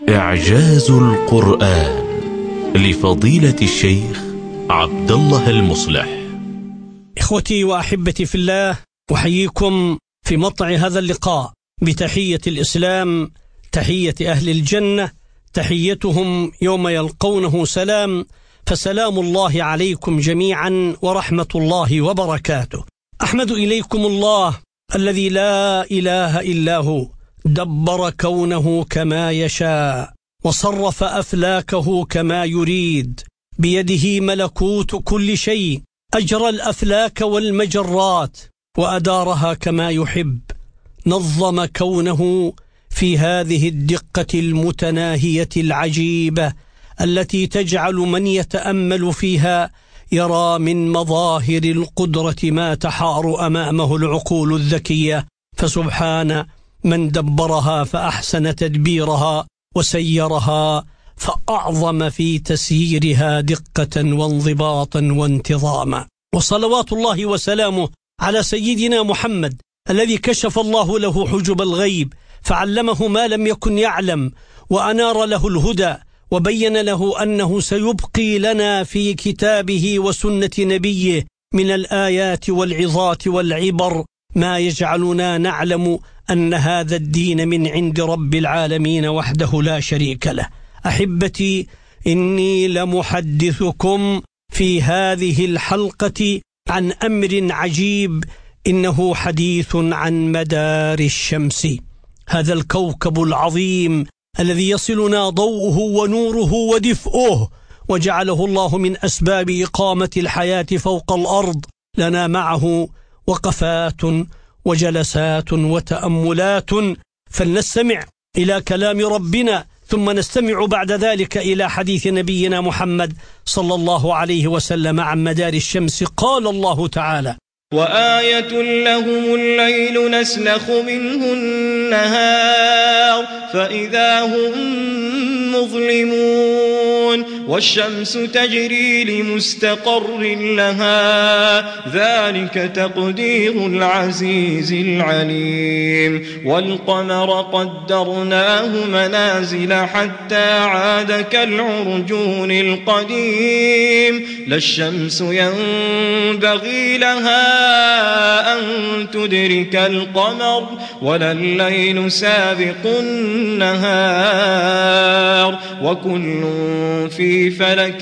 إعجاز القرآن لفضيلة الشيخ عبد الله المصلح. إخوتي وأحبتي في الله، أحييكم في مطلع هذا اللقاء بتحية الإسلام، تحية أهل الجنة، تحيتهم يوم يلقونه سلام، فسلام الله عليكم جميعا ورحمة الله وبركاته. أحمد إليكم الله الذي لا إله إلا هو، دبر كونه كما يشاء وصرف أفلاكه كما يريد، بيده ملكوت كل شيء، أجرى الأفلاك والمجرات وأدارها كما يحب، نظم كونه في هذه الدقة المتناهية العجيبة التي تجعل من يتأمل فيها يرى من مظاهر القدرة ما تحار أمامه العقول الذكية. فسبحان من دبرها فأحسن تدبيرها وسيرها فأعظم في تسييرها دقة وانضباطا وانتظاما. وصلوات الله وسلامه على سيدنا محمد الذي كشف الله له حجب الغيب فعلمه ما لم يكن يعلم، وأنار له الهدى وبين له أنه سيبقي لنا في كتابه وسنة نبيه من الآيات والعظات والعبر ما يجعلنا نعلم أن هذا الدين من عند رب العالمين وحده لا شريك له. أحبتي، إني لمحدثكم في هذه الحلقة عن أمر عجيب، إنه حديث عن مدار الشمس، هذا الكوكب العظيم الذي يصلنا ضوءه ونوره ودفئه، وجعله الله من أسباب إقامة الحياة فوق الأرض. لنا معه وقفات وجلسات وتأملات، فلنستمع إلى كلام ربنا ثم نستمع بعد ذلك إلى حديث نبينا محمد صلى الله عليه وسلم عن مدار الشمس. قال الله تعالى: وآية لهم الليل نسلخ منه النهار فإذا هم مظلمون والشمس تجري لمستقر لها ذلك تقدير العزيز العليم والقمر قدرناه منازل حتى عاد كالعرجون القديم لا الشمس ينبغي لها أن تدرك القمر ولا الليل سابق النهار وكل في فلك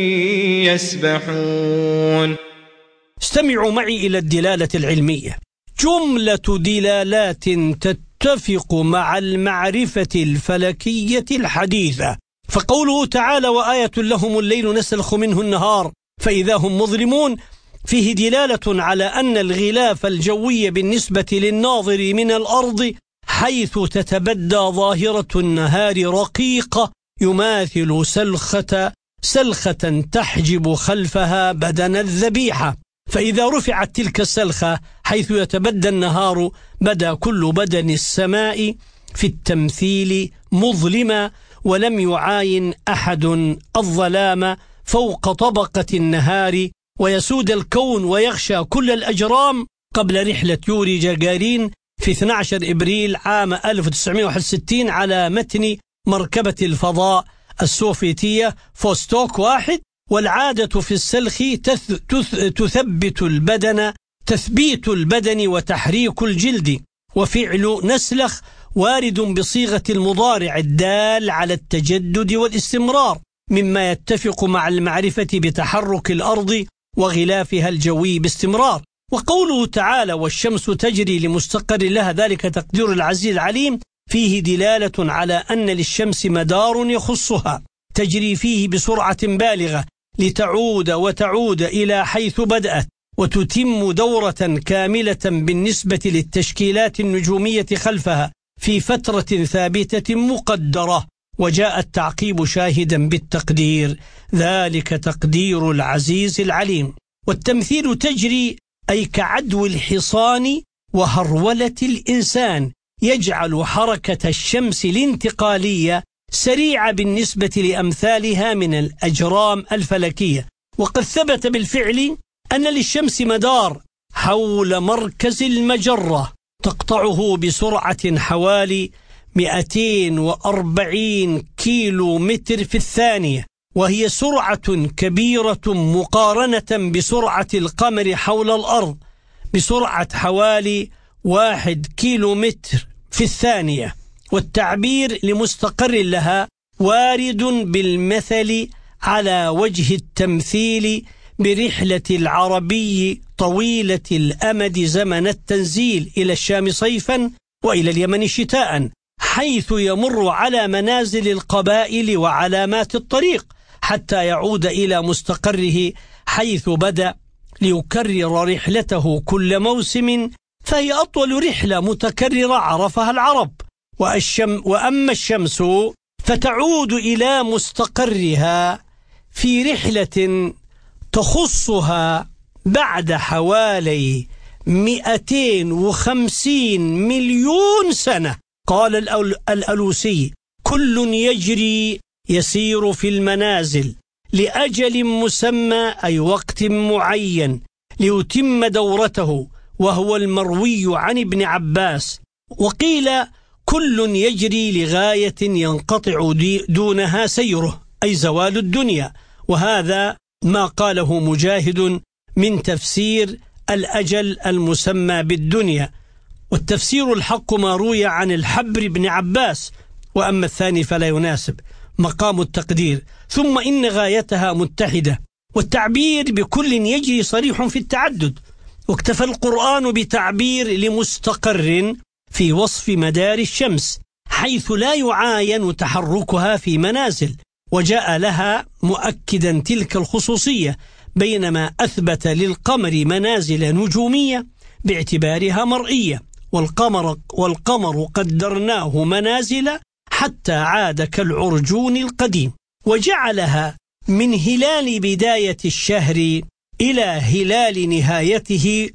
يسبحون. استمعوا معي إلى الدلالة العلمية، جملة دلالات تتفق مع المعرفة الفلكية الحديثة. فقوله تعالى: وآية لهم الليل نسلخ منه النهار فإذا هم مظلمون، فيه دلالة على أن الغلاف الجوي بالنسبة للناظر من الأرض حيث تتبدى ظاهرة النهار رقيقة يماثل سلخة تحجب خلفها بدن الذبيحة، فإذا رفعت تلك السلخة حيث يتبدى النهار بدا كل بدن السماء في التمثيل مظلما، ولم يعاين أحد الظلام فوق طبقة النهار ويسود الكون ويغشى كل الأجرام قبل رحلة يوري جاغارين في 12 إبريل عام 1961 على متن مركبة الفضاء السوفيتية فوستوك 1. والعادة في السلخ تثبيت البدن وتحريك الجلد، وفعل نسلخ وارد بصيغة المضارع الدال على التجدد والاستمرار، مما يتفق مع المعرفة بتحرك الأرض وغلافها الجوي باستمرار. وقوله تعالى: والشمس تجري لمستقر لها ذلك تقدير العزيز العليم، فيه دلالة على أن للشمس مدار يخصها تجري فيه بسرعة بالغة لتعود إلى حيث بدأت وتتم دورة كاملة بالنسبة للتشكيلات النجومية خلفها في فترة ثابتة مقدرة. وجاء التعقيب شاهدا بالتقدير، ذلك تقدير العزيز العليم. والتمثيل تجري أي كعدو الحصان وهرولة الإنسان، يجعل حركة الشمس الانتقالية سريعة بالنسبة لأمثالها من الأجرام الفلكية. وقد ثبت بالفعل أن للشمس مدار حول مركز المجرة تقطعه بسرعة حوالي 240 كيلو متر في الثانية، وهي سرعة كبيرة مقارنة بسرعة القمر حول الأرض بسرعة حوالي 1 كيلو متر في الثانية. والتعبير لمستقر لها وارد بالمثل على وجه التمثيل برحلة العربي طويلة الأمد زمن التنزيل إلى الشام صيفا وإلى اليمن شتاء، حيث يمر على منازل القبائل وعلامات الطريق حتى يعود إلى مستقره حيث بدأ، ليكرر رحلته كل موسم، فهي أطول رحلة متكررة عرفها العرب. وأما الشمس فتعود إلى مستقرها في رحلة تخصها بعد حوالي 250 مليون سنة. قال الألوسي: كل يجري يسير في المنازل لأجل مسمى، أي وقت معين، ليتم دورته، وهو المروي عن ابن عباس. وقيل: كل يجري لغاية ينقطع دونها سيره، أي زوال الدنيا. وهذا ما قاله مجاهد من تفسير الأجل المسمى بالدنيا. والتفسير الحق ما روي عن الحبر بن عباس، وأما الثاني فلا يناسب مقام التقدير. ثم إن غايتها متحدة. والتعبير بكل يجري صريح في التعدد، واكتفى القرآن بتعبير لمستقر في وصف مدار الشمس، حيث لا يعاين تحركها في منازل، وجاء لها مؤكدا تلك الخصوصية، بينما أثبت للقمر منازل نجومية باعتبارها مرئية. والقمر قدرناه منازل حتى عاد كالعرجون القديم. وجعلها من هلال بداية الشهر إلى هلال نهايته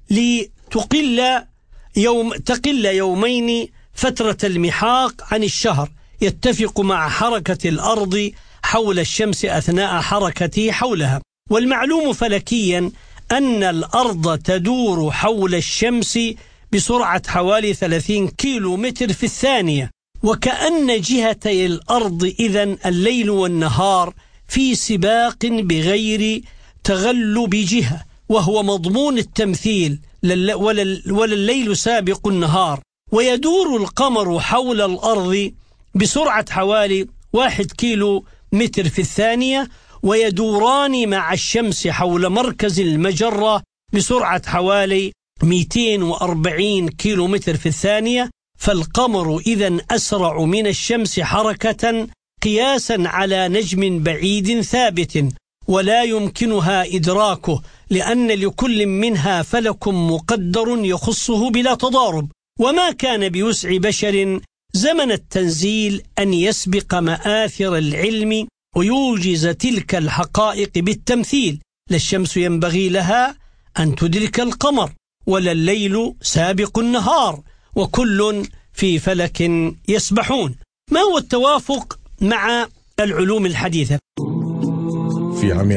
تقل يومين فترة المحاق عن الشهر، يتفق مع حركة الأرض حول الشمس أثناء حركته حولها. والمعلوم فلكيا أن الأرض تدور حول الشمس بسرعة حوالي 30 كيلو متر في الثانية، وكأن جهتي الأرض إذن الليل والنهار في سباق بغير تغلب جهة، وهو مضمون التمثيل، ولا الليل سابق النهار. ويدور القمر حول الأرض بسرعة حوالي 1 كيلو متر في الثانية، ويدوران مع الشمس حول مركز المجرة بسرعة حوالي 240 كيلو متر في الثانية. فالقمر إذن أسرع من الشمس حركة قياسا على نجم بعيد ثابت، ولا يمكنها إدراكه، لأن لكل منها فلك مقدر يخصه بلا تضارب. وما كان بوسع بشر زمن التنزيل أن يسبق مآثر العلم ويوجز تلك الحقائق بالتمثيل. لا الشمس ينبغي لها أن تدرك القمر، ولا الليل سابق النهار، وكل في فلك يسبحون. ما هو التوافق مع العلوم الحديثة؟ في عام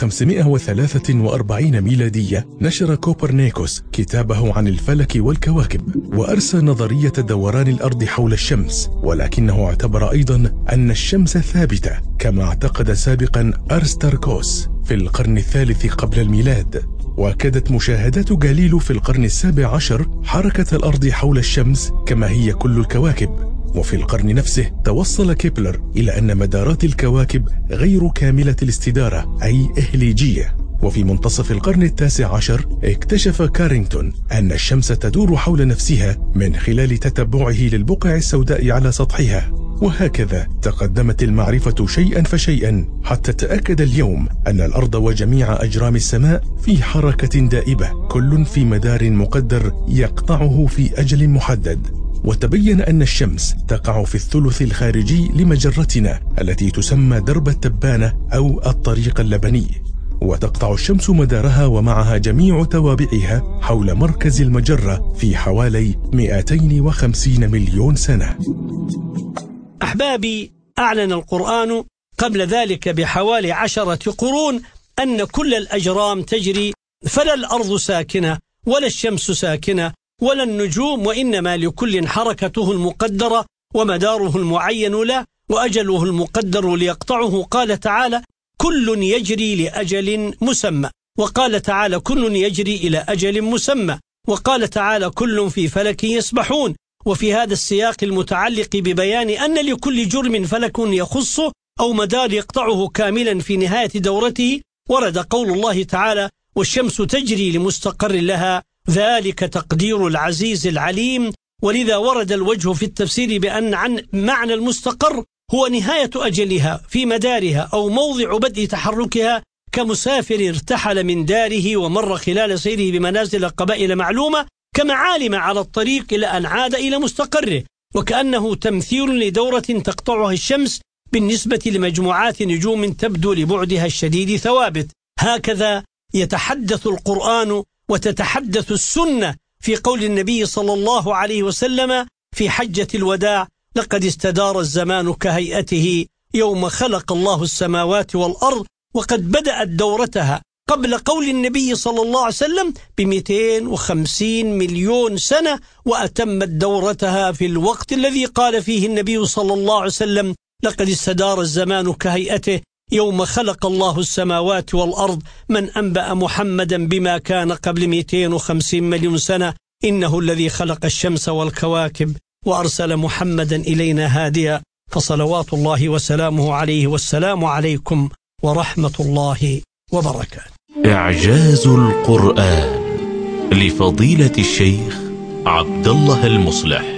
1543 ميلادية نشر كوبرنيكوس كتابه عن الفلك والكواكب، وأرسى نظرية دوران الأرض حول الشمس، ولكنه اعتبر أيضا أن الشمس ثابتة، كما اعتقد سابقا أرستاركوس في القرن الثالث قبل الميلاد. وأكدت مشاهدات غاليليو في القرن السابع عشر حركة الأرض حول الشمس كما هي كل الكواكب. وفي القرن نفسه توصل كيبلر إلى أن مدارات الكواكب غير كاملة الاستدارة، أي إهليجية. وفي منتصف القرن التاسع عشر اكتشف كارينغتون أن الشمس تدور حول نفسها من خلال تتبعه للبقع السوداء على سطحها. وهكذا تقدمت المعرفة شيئا فشيئا، حتى تأكد اليوم أن الأرض وجميع أجرام السماء في حركة دائبة، كل في مدار مقدر يقطعه في أجل محدد. وتبين أن الشمس تقع في الثلث الخارجي لمجرتنا التي تسمى درب التبانة أو الطريق اللبني، وتقطع الشمس مدارها ومعها جميع توابعها حول مركز المجرة في حوالي 250 مليون سنة. أحبابي، أعلن القرآن قبل ذلك بحوالي 10 قرون أن كل الأجرام تجري، فلا الأرض ساكنة ولا الشمس ساكنة ولا النجوم، وإنما لكل حركته المقدرة ومداره المعين له وأجله المقدر ليقطعه. قال تعالى: كل يجري لأجل مسمى. وقال تعالى: كل يجري إلى أجل مسمى. وقال تعالى: كل في فلك يسبحون. وفي هذا السياق المتعلق ببيان أن لكل جرم فلك يخصه أو مدار يقطعه كاملا في نهاية دورته، ورد قول الله تعالى: والشمس تجري لمستقر لها ذلك تقدير العزيز العليم. ولذا ورد الوجه في التفسير بأن عن معنى المستقر هو نهاية أجلها في مدارها أو موضع بدء تحركها، كمسافر ارتحل من داره ومر خلال سيره بمنازل قبائل معلومة كمعالم على الطريق إلى أن عاد إلى مستقره، وكأنه تمثيل لدورة تقطعها الشمس بالنسبة لمجموعات نجوم تبدو لبعدها الشديد ثوابت. هكذا يتحدث القرآن وتتحدث السنة في قول النبي صلى الله عليه وسلم في حجة الوداع: لقد استدار الزمان كهيئته يوم خلق الله السماوات والأرض. وقد بدأت دورتها قبل قول النبي صلى الله عليه وسلم ب250 مليون سنة، وأتمت دورتها في الوقت الذي قال فيه النبي صلى الله عليه وسلم: لقد استدار الزمان كهيئته يوم خلق الله السماوات والأرض. من أنبأ محمدا بما كان قبل 250 مليون سنة؟ إنه الذي خلق الشمس والكواكب وأرسل محمدا إلينا هاديا، فصلوات الله وسلامه عليه. والسلام عليكم ورحمة الله وبركاته. إعجاز القرآن لفضيلة الشيخ عبد الله المصلح.